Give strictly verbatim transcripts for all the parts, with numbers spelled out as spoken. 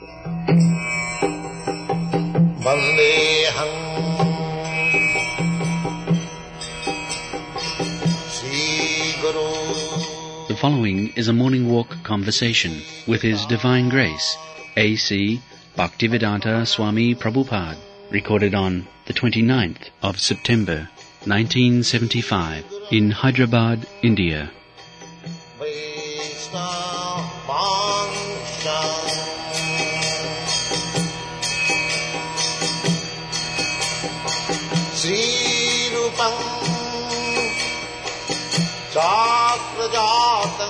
Vandeham Sri Guru. The following is a morning walk conversation with His Divine Grace, A C Bhaktivedanta Swami Prabhupada, recorded on the twenty-ninth of September, nineteen seventy-five, in Hyderabad, India. Sri Rupam Chakrajatam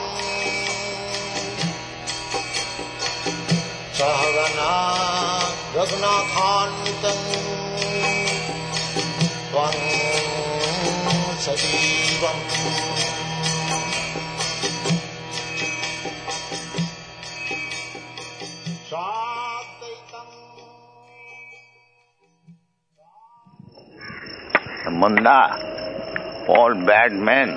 Sahagana Raghunathanvitam Tvam Sajivam Sadaitam. Manda, all bad men.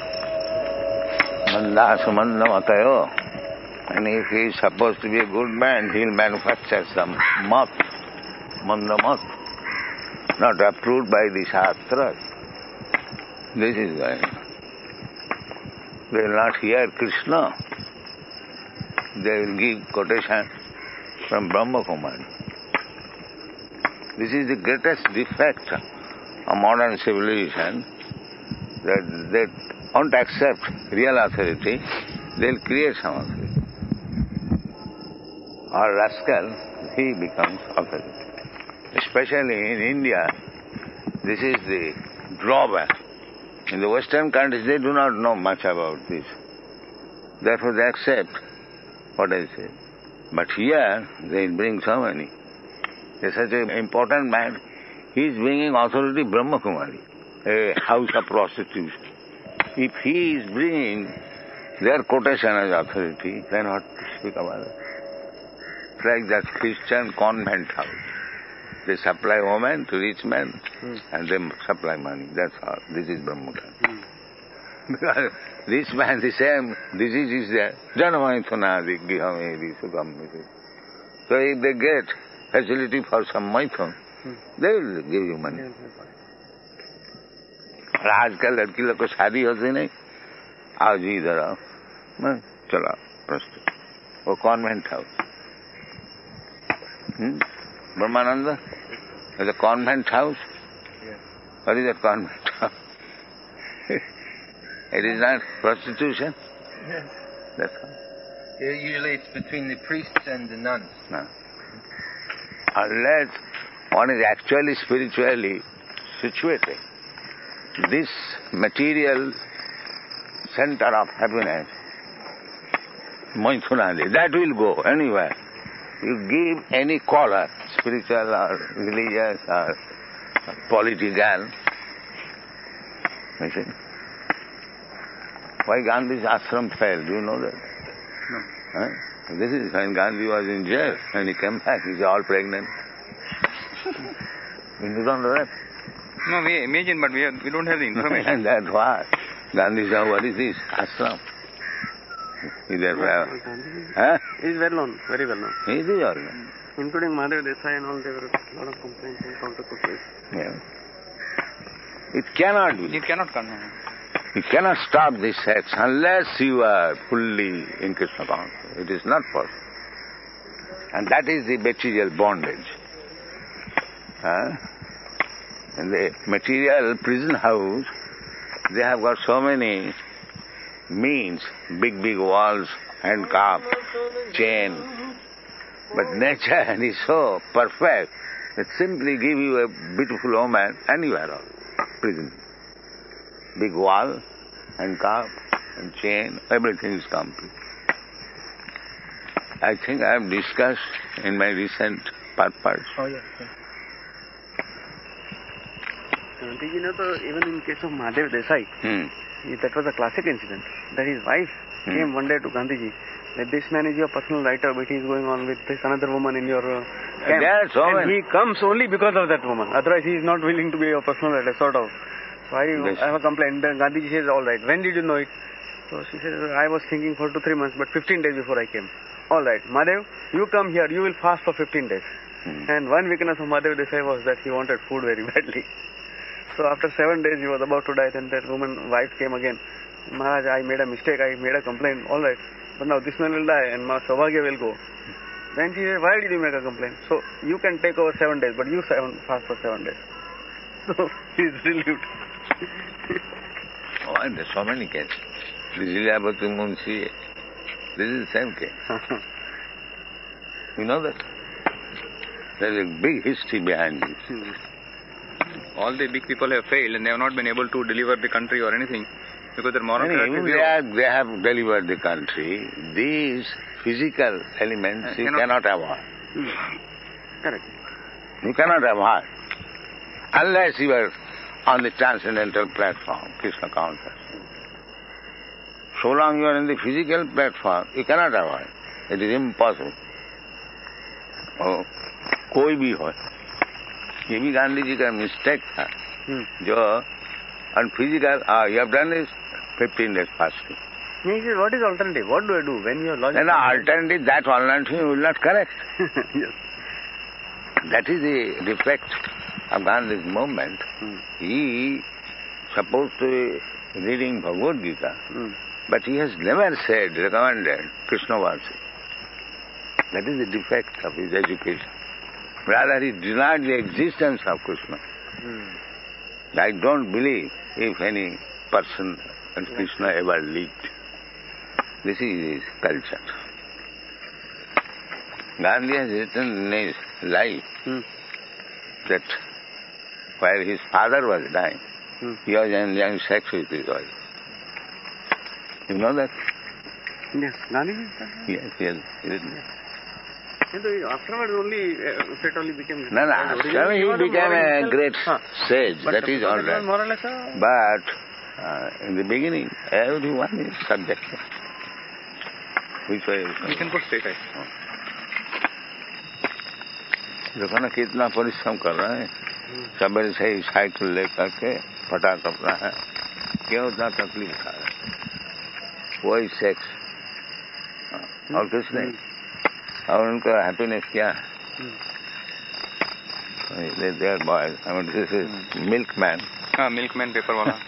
Manda samanda matayo. And if he is supposed to be a good man, he'll manufacture some moth, manda moth, not approved by the Shastras. This is why they will not hear Krishna. They will give quotation from Brahma Kumari. This is the greatest defect of modern civilization, that they won't accept real authority, they'll create some authority. Or rascal, he becomes authority. Especially in India, this is the drawback. In the Western countries, they do not know much about this. Therefore, they accept what I say. But here, they bring so many. There's such an important man. He is bringing authority Brahma Kumari, a house of prostitution. If he is bringing their quotation as authority, then what to speak about it? It's like that Christian convent house. They supply women to rich men, mm. and they supply money. That's all. This is Brahma Kumari. Mm. Because rich man, the same disease is there. Janamaithunadi gihamedi sugamedi. So if they get facility for some maithun, they will give you money. और आजकल लड़की लोग को शादी होती नहीं, आओ जी इधर आओ, चलो प्रस्तुत, वो convent house, Brahmanand, is a convent house. What is a convent house? It is not prostitution. Yes. That's all. Usually it's between the priests and the nuns. No. Unless one is actually spiritually situated, this material center of happiness, Maithunadi, that will go anywhere. You give any color, spiritual or religious or political, you see. Why Gandhi's ashram fell, do you know that? No. Huh? This is when Gandhi was in jail, when he came back, he's all pregnant. You don't know that? No, we imagine, but we, have, we don't have the information. And that's why Gandhi said, what is this? Ashram. Is there forever? Huh? He is well known, very well known. He is well known. Including Mahadev Desai and all, there were a lot of complaints and counter-complaints. Yeah. It cannot be. It cannot come. You cannot stop this sex unless you are fully in Krishna consciousness. It is not possible. And that is the material bondage. Huh? In the material prison house, they have got so many means, big, big walls, handcuff, chain. But nature is so perfect that simply give you a beautiful woman anywhere else. Prison. Big wall, handcuff, and chain, everything is complete. I think I have discussed in my recent purpose. Oh, yes. yes. Gandhiji, you know, even in case of Mahadev Desai, Hmm. that was a classic incident. That his wife Hmm. came one day to Gandhiji, that this man is your personal writer, but he is going on with this another woman in your uh, camp. That's so and many. he comes only because of that woman. Otherwise, he is not willing to be your personal writer, sort of. So I, Yes. I have a complaint. Then Gandhiji says, all right. When did you know it? So she says, I was thinking for two, three months, but fifteen days before I came. all right, Mahadev, you come here, you will fast for fifteen days. Hmm. And one weakness of Mahadev Desai was that he wanted food very badly. So after seven days he was about to die, then that woman, wife came again. Maharaj, I made a mistake, I made a complaint, all right. But now this man will die and my Saubhagya will go. Then she said, why did you make a complaint? So you can take over seven days, but you seven, fast for seven days. So he is relieved. Oh, and there's so many cases. This Lilyavati Munshi, this is the same case. You know that? There is a big history behind this. All the big people have failed and they have not been able to deliver the country or anything because their moral Many, character is they, zero. are, they have delivered the country. These physical elements Uh, you cannot- cannot avoid. Correct. You cannot avoid. Unless you are on the transcendental platform, Krishna consciousness. So long you are in the physical platform, you cannot avoid. It is impossible. Oh, कोई भी हो, ये भी गांधी जी का mistake था, जो unphysical, ah, you have done this fifteen days fasting. He said, what is alternative? What do I do when you are logical? Then the alternative, that alternative you will not correct. Yes. That is the defect of Gandhi's movement. Hmm. He supposed to be reading Bhagavad Gita, Hmm. but he has never said, recommended Krishna worship. That is the defect of his education. Rather, he denied the existence of Krishna. Hmm. I don't believe if any person and Krishna ever lived. This is his culture. Gandhi has written in his life Hmm. that while his father was dying, Hmm. he was enjoying sex with his wife. You know that? Yes. Gandhi is that? Yes, yes. written. And so afterwards only, uh, it only became... No, no, after he became a great Huh. sage, But that is all it was right. more or less a... But uh, in the beginning, everyone is subjective. Which way is You can put straight eyes. देखो ना कितना परिश्रम कर रहे हैं सवेरे से ही cycle लेकर के फटाक अपना है क्यों उतना तकलीफ उठा रहे हैं वही सेक्स और कुछ नहीं और उनका हैप्पीनेस क्या है their boys I mean this is milkman हाँ मिल्कमैन पेपर वाला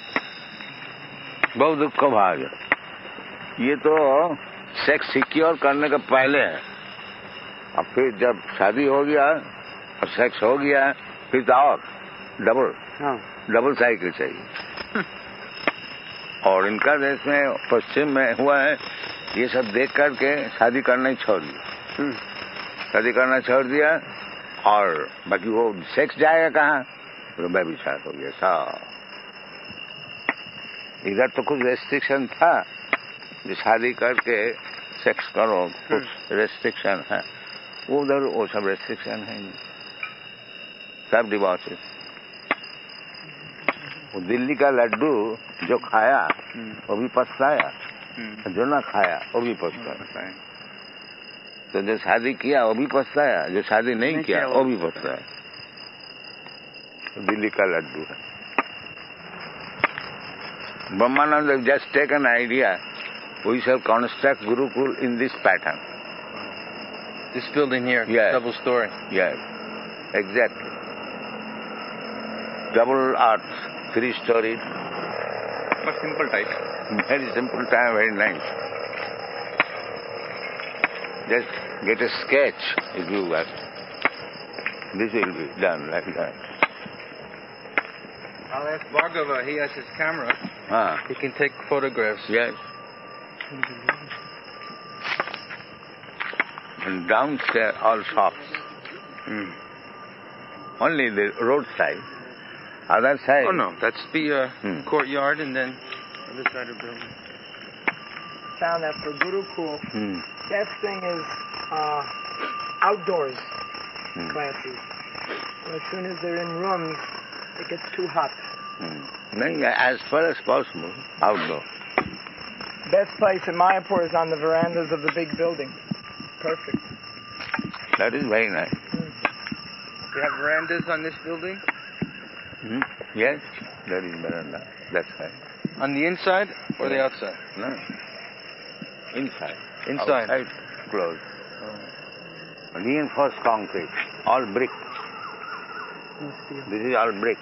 बहुत दुख का भाग है ये तो सेक्स सिक्योर करने का पहले है अब फिर जब शादी हो गया और सेक्स हो गया फिर तो और डबल हाँ. डबल साइकिल चाहिए और इनका देश में पश्चिम में हुआ है ये सब देख करके शादी करना ही छोड़ दिया शादी करना छोड़ दिया और बाकी वो सेक्स जाएगा कहाँ तो व्यभिचार हो गया सब इधर तो कुछ रेस्ट्रिक्शन था जो शादी करके सेक्स करो कुछ रेस्ट्रिक्शन है वो उधर वो सब रेस्ट्रिक्शन है सब डिवोर्स वो दिल्ली का लड्डू जो खाया वो भी पछताया जो ना खाया वो भी पछताया तो जो शादी किया वो भी पछताया जो शादी नहीं, नहीं किया वो भी पछताया दिल्ली का लड्डू है Brahmananda just take an idea. We shall construct Gurukul in this pattern. This building here, Yes. double story. Yes, exactly. Double arch, three storied. But simple type. Very simple time, very nice. Just get a sketch if you want. This will be done like that. I'll ask Bhargava, he has his camera. Ah, He can take photographs. yes. And downstairs all shops. Mm. Only the roadside. Other side. Oh no, that's the uh, Hmm. courtyard and then other side of the building. Found that for Gurukul, Hmm. best thing is uh, outdoors Hmm. classes. As soon as they're in rooms, it gets too hot. Hmm. No, as far as possible, outdoor. Best place in Mayapur is on the verandas of the big building. Perfect. That is very nice. You have verandas on this building? Hmm? Yes, that is veranda. That's right. On the inside or the outside? No. Inside. Inside. Outside. closed. Reinforced concrete, all brick. This is all brick.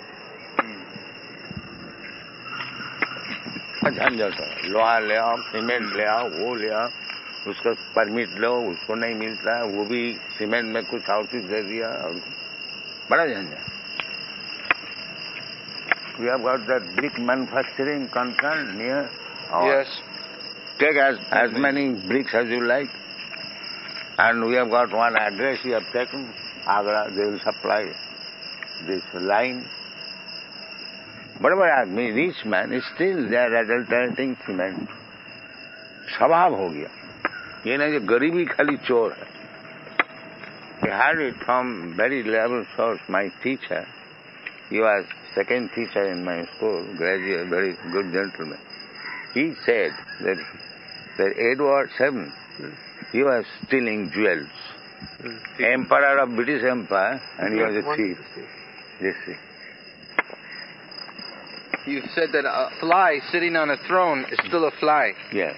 झंझट है, लोहा ले आओ, cement ले आओ, वो ले आओ, उसका परमिट लो, उसको नहीं मिलता है, वो भी सीमेंट में कुछ और चीज दे दिया, और बड़ा झंझट. We have got that brick manufacturing concern near. Yes. Take as, as many bricks as you like. And we have got one address we have taken, Agra, they will supply this line. बड़े बड़े आदमी, rich man, still they are adulterating cement. स्वभाव हो गया. ये नहीं कि गरीबी खाली चोर है. I had it from very level source. My teacher, he was second teacher in my school, graduate, very good gentleman. He said that, that Edward the seventh, he was stealing jewels. Mm. Emperor of British Empire, and he was a thief. Yes, see. You said that a fly sitting on a throne is still a fly. Yes.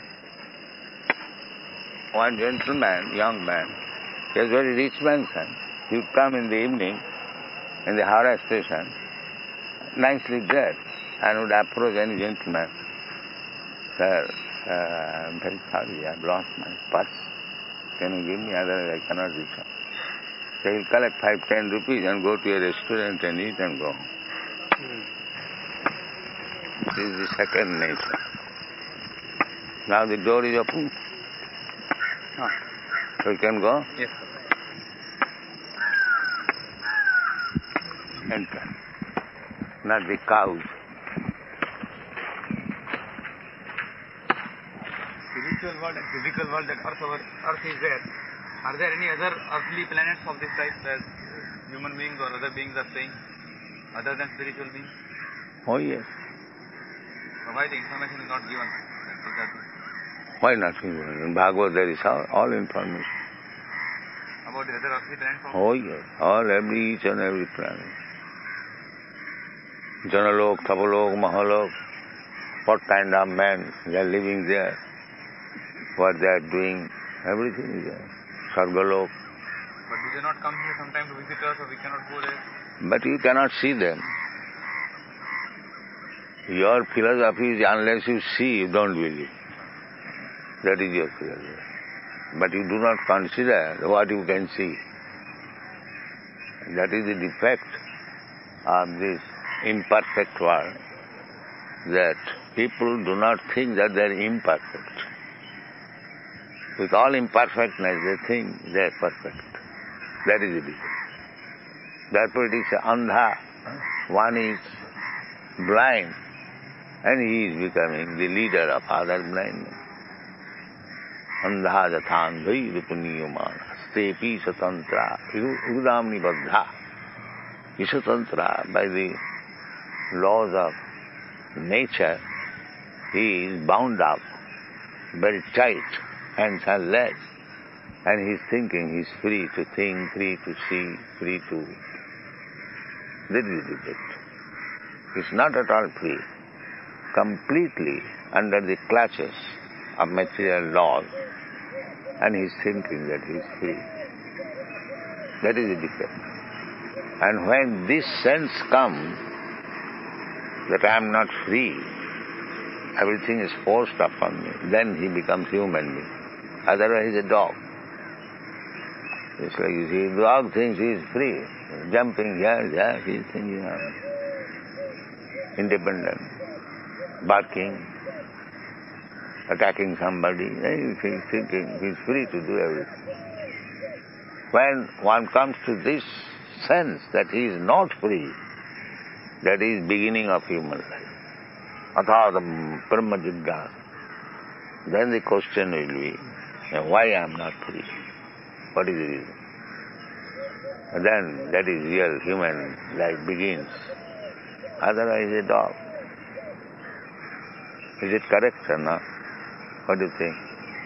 One gentleman, young man, he was a very rich man's son. He would come in the evening in the Howrah station, nicely dressed, and would approach any gentleman. Sir, uh, I'm very sorry, I've lost my purse. Can you give me? Otherwise I cannot reach home. So he'll collect five, ten rupees and go to a restaurant and eat and go home. Mm. This is the second nature. Now the door is open. Ah. So you can go? Yes. Enter. Not the cows. Spiritual world and physical world, that earth, over, earth is there. Are there any other earthly planets of this type that human beings or other beings are staying, other than spiritual beings? Oh yes. So why the information is not given? Why not given? In Bhagavad there is all, all information. About the other earthly planets? Oh yes, all, every, each and every planet. Janalok, Tapalok, Mahalok, what kind of men they are living there, what they are doing, everything is there. Sargalok. But do they not come here sometime to visit us, or we cannot go there? But you cannot see them. Your philosophy is unless you see, you don't believe. That is your philosophy. But you do not consider what you can see. That is the defect of this imperfect world, that people do not think that they are imperfect. With all imperfectness, they think they are perfect. That is the defect. Therefore it is andha. One is blind, and he is becoming the leader of other blindness. Andha jathandhai rupaniyamana stepi satantra udamni baddha. Isatantra, by the laws of nature, he is bound up very tight, hands and legs, and he is thinking, he is free to think, free to see, free to... That is the defect. He is not at all free, completely under the clutches of material laws, and he is thinking that he is free. That is the defect. And when this sense comes that I am not free, everything is forced upon me, then he becomes human being. Otherwise he is a dog. It's like you see, the dog thinks he is free, jumping here, there, he is thinking I'm independent, barking, attacking somebody, he is thinking he is free to do everything. When one comes to this sense that he is not free, that is beginning of human life. Athātam Brahma Jigyāsa. Then the question will be, why I am not free? What is the reason? And then that is real human life begins. Otherwise a dog. Is it correct or not? What do you think?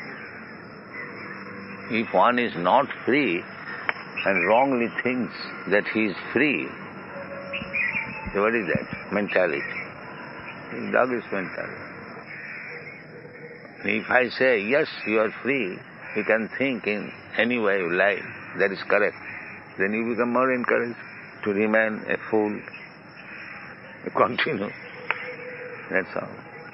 If one is not free and wrongly thinks that he is free, so what is that? Mentality. Dog is mentality. If I say, yes, you are free, you can think in any way you like, that is correct. Then you become more encouraged to remain a fool, to continue. That's all.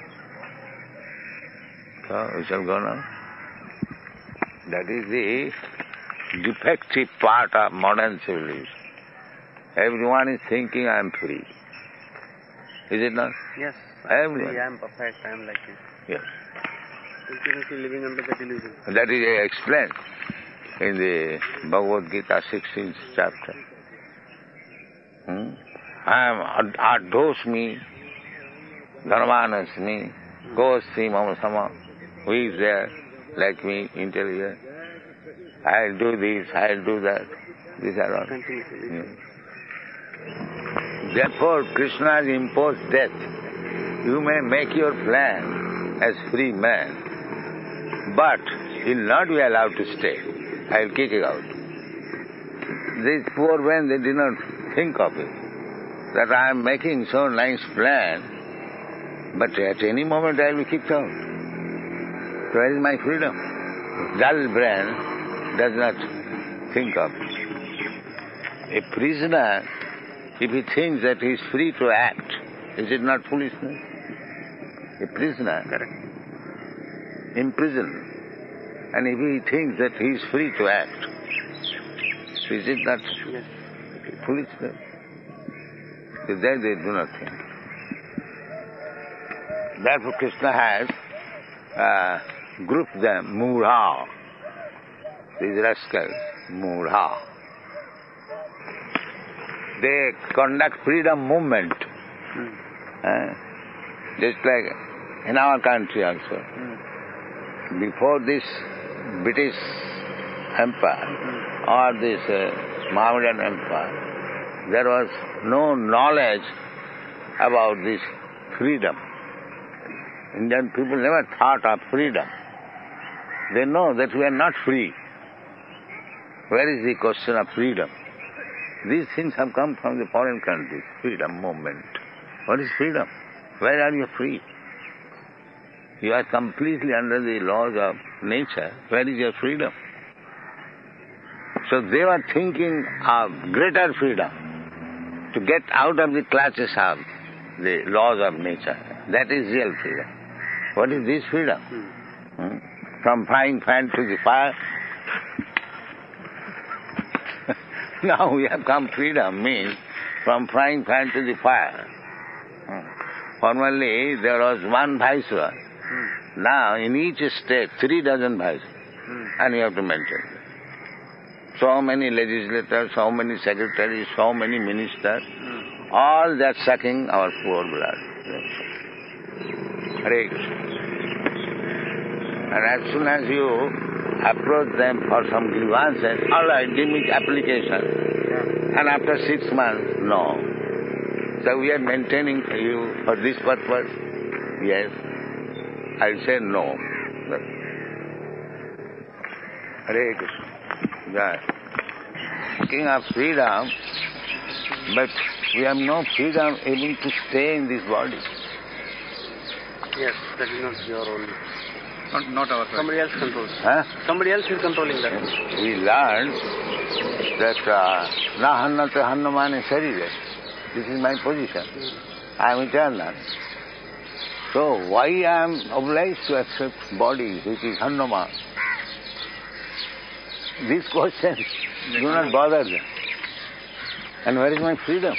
So we shall go now. That is the defective part of modern civilization. Everyone is thinking I am free. Is it not? Yes. Everyone. I am perfect, I am like this. Yes. Continuously living under the delusion. That is explained in the Bhagavad Gita sixteenth chapter. Hmm? I am adosmi, dharmanasmi, gosmi mamasama. Who is there like me, intelligent? I'll do this, I'll do that. These are all. Yeah. Therefore, Krishna has imposed death. You may make your plan as free man, but you'll not be allowed to stay. I'll kick you out. These poor men, they did not think of it, that I am making so nice plan, but at any moment I'll be kicked out. So where is my freedom? Dull brain does not think of it. A prisoner, if he thinks that he is free to act, is it not foolishness? A prisoner, correct, imprisoned, and if he thinks that he is free to act, is it not foolishness? So then they do not think. Therefore Krishna has uh, grouped them, Mudha, these rascals, Mudha. They conduct freedom movement, mm. uh, just like in our country also. Mm. Before this British Empire mm. or this uh, Mohammedan Empire, there was no knowledge about this freedom. Indian people never thought of freedom. They know that we are not free. Where is the question of freedom? These things have come from the foreign countries, freedom movement. What is freedom? Where are you free? You are completely under the laws of nature. Where is your freedom? So they were thinking of greater freedom, to get out of the clutches of the laws of nature. That is real freedom. What is this freedom? Hmm? From frying pan to the fire. Now we have come freedom means from frying pan to the fire. Hmm. Formerly there was one viceroy. Hmm. Now in each state three dozen viceroys. Hmm. And you have to maintain. So many legislators, so many secretaries, so many ministers, hmm. all that sucking our poor blood. Hare Krishna. And as soon as you approach them for some grievances, all right, give me application. Yeah. And after six months, no. So we are maintaining you for this purpose. Yes. I say no. Hare Krishna. Yeah. Speaking of freedom, but we have no freedom able to stay in this body. Yes, that is not your own. Not, not our choice. Somebody else controls. Huh? Somebody else is controlling that. We learned that na hannate hannamane sarire. This is my position. I am eternal. So why I am obliged to accept body which is hannama? These questions do not bother them. And where is my freedom?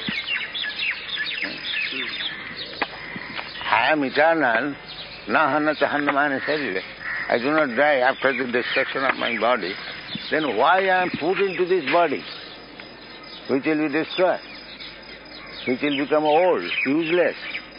I am eternal. Na hannate hannamane sarire. I do not die after the destruction of my body. Then why I am put into this body, which will be destroyed, which will become old, useless?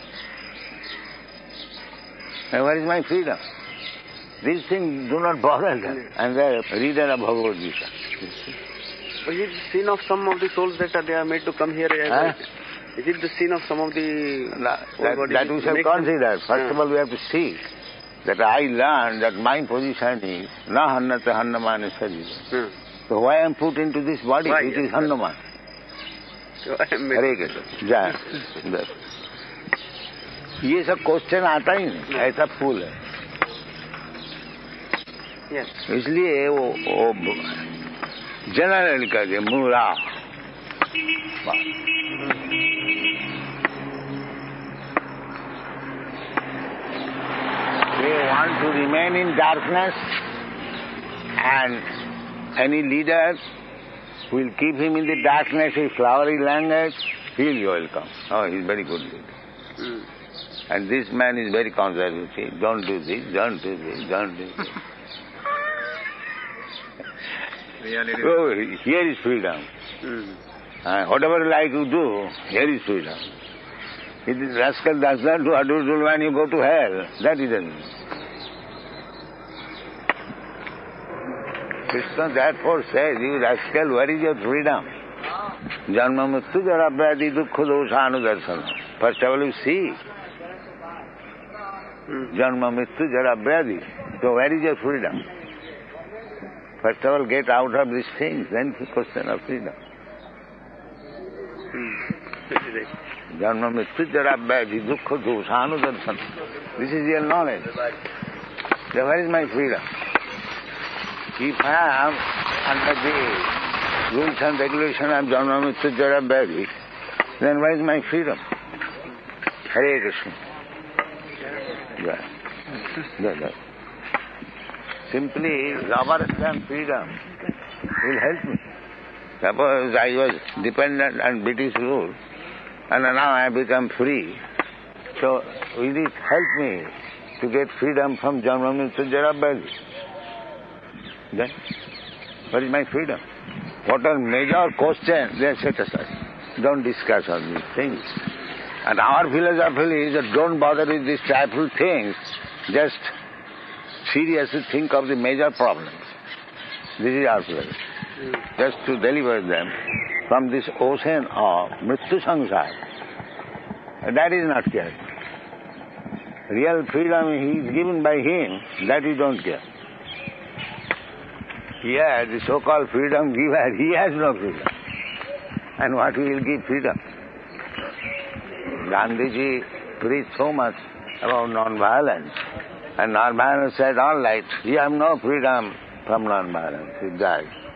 And where is my freedom? These things do not bother them. And they are reader of Bhagavad Gita. Is it the sin of some of the souls that are, they are made to come here? Huh? Is it the sin of some of the... No, that, that we shall consider. First yeah. of all, we have to see that I learned that my position is na hannate hannamane sarire. Hmm. So why I am put into this body why? Which is hannaman? Hare Krishna. Jai. ये सब question आता ही नहीं, ऐसा फूल है. Yes. इसलिए वो वो general कर दिया मूरा. They want to remain in darkness, and any leader will keep him in the darkness with flowery language. Feel you will come. Oh, he's very good leader. Mm. And this man is very conservative. Don't do this, don't do this, don't do this. So here is freedom. Mm. Uh, whatever you like you do, here is freedom. If this rascal does not do adultery when you go to hell, that is it. Krishna therefore says, you rascal, where is your freedom? Janma mrityu jara vyadhi dukkha dosha anudarsana. First of all you see. Janma mrityu jara vyadhi. So where is your freedom? First of all get out of these things, then it's a question of freedom. Janma mrityu jara vyadhi dukkha dosha anudarsana. This is your knowledge. So where is my freedom? If I am under the rules and regulations of Janma Mrityu Jara Vyadhi, then where is my freedom? Hare Krishna. Yeah. Yeah, yeah. Simply rubber stamp freedom will help me. Suppose I was dependent on British rule and now I have become free. So will it help me to get freedom from Janma Mrityu Jara Vyadhi? Then, what is my freedom? What are major questions? They set aside. Don't discuss all these things. And our philosophy is that don't bother with these trifle things. Just seriously think of the major problems. This is our philosophy. Just to deliver them from this ocean of Mrityu Samsara. That is not care. Real freedom is given by him, that you don't care. Here, the so-called freedom giver, he has no freedom. And what will give freedom? Gandhiji preached so much about non-violence. And non-violence said, all right, you have no freedom from non-violence. He died.